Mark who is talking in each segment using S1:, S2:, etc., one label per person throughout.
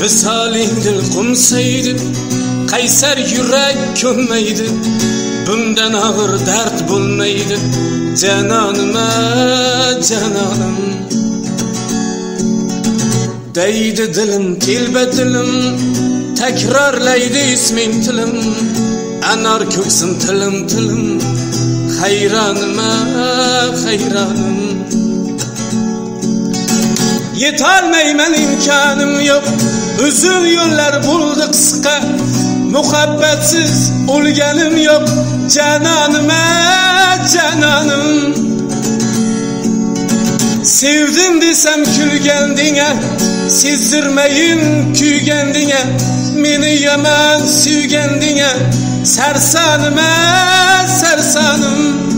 S1: Visaling dil qumsaydi, qaysar yurak ko'nmaydi. Bundan ağır dert bo'lmaydi. Cananıma cananim deydi dilim, telba dilim, takrorlaydi isming tilim. Anar ko'ksim tilim tilim, hayronima hayronim. Yetolmayman, imkonim yo'q, uzun yo'llar bo'ldi qisqa. Muhabbatsiz o'lganim yo'q, cananima cananim. Sevdim desem kulgandinga, sezdirmayin kuygandinga. Meni yaman suygandinga, sarsanima sarsanim.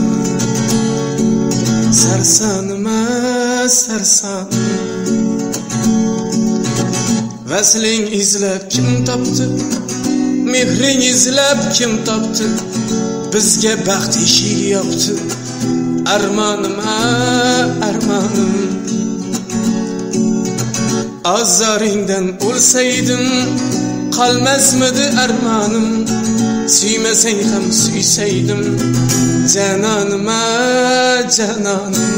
S1: Sarsanima sarsanim. Vasling izlab kim topdi? Mehring izlab kim topdi? Bizga baxt eshigi yopdi. Armonim armonim. Azzaringdan o'lsaydim, qolmasmidi armonim. Suymasang ham suysaydim, janonim janonim.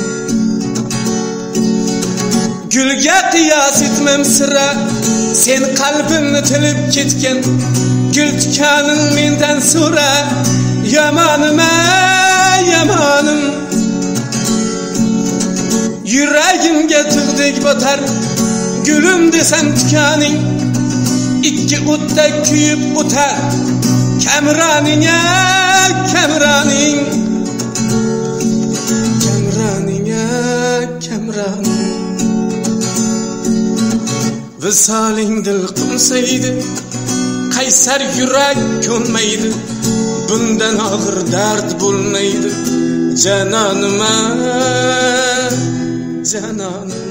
S1: Gulga qiyos etmam sira, sen qalbimni tilib ketgan. Gül tikanin mendan so'ra, yomonim yomonim. Yuragimga tug'dek botar, gulum desam tikaning. Ikki o'tda kuyib o'tar, kamroning kamroning. Kamroning kamroning. Visaling dil qumsaydi, qaysar yurak ko'nmaydi. Bundan og'ir dard bo'lmaydi. Cananima cananim.